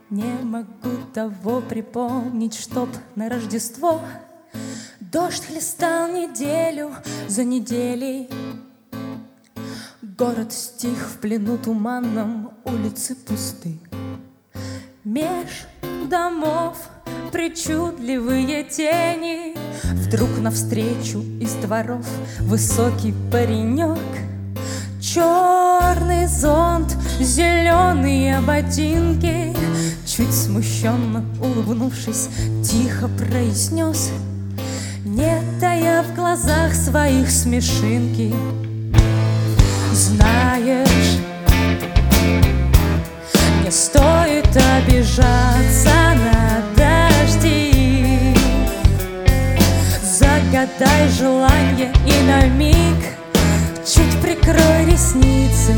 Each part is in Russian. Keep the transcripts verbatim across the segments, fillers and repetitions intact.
Не могу того припомнить, чтоб на Рождество дождь хлестал неделю за неделей. Город стих в плену туманном, улицы пусты. Меж домов причудливые тени. Вдруг навстречу из дворов высокий паренек. Черный зонт, зеленые ботинки. Чуть смущенно улыбнувшись, тихо произнес, не тая в глазах своих смешинки: знаешь, не стоит обижаться на дожди. Загадай желание и на миг чуть прикрой ресницы.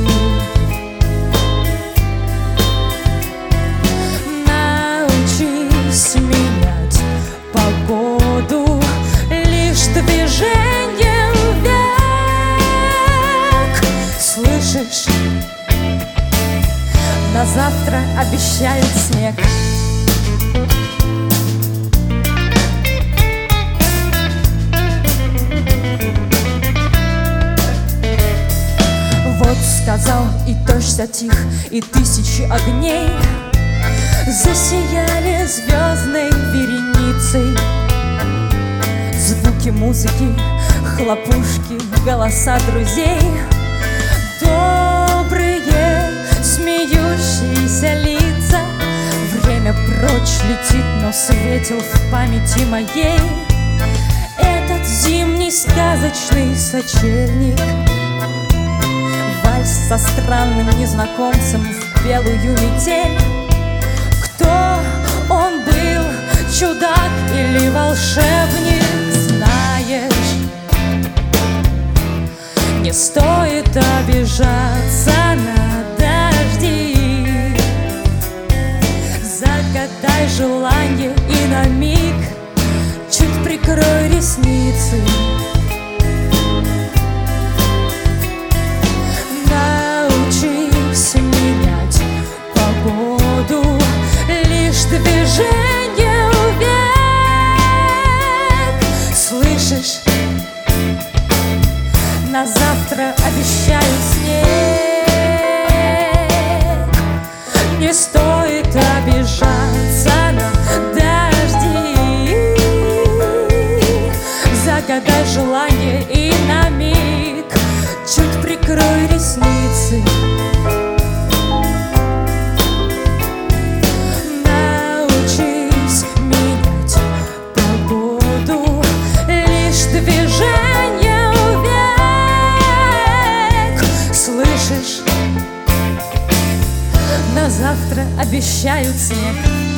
Научись менять погоду лишь движением век. Слышишь? На завтра обещают снег. Вот сказал, и дождь затих, и тысячи огней засияли звездной вереницей. Звуки музыки, хлопушки, голоса друзей. Добрые, смеющиеся лица. Время прочь летит, но светил в памяти моей этот зимний сказочный сочельник. Вальс со странным незнакомцем в белую метель. Кто он был, чудак или волшебник? Знаешь, не стоит обижаться на дожди. Загадай желание и на миг чуть прикрой ресницы. Научись менять погоду лишь движением век. Слышишь? На завтра обещают снег. Не стоит обижаться на дожди. Загадай желание и на миг чуть прикрой ресницы. Научись менять погоду лишь движением век. Слышишь? На завтра обещают снег.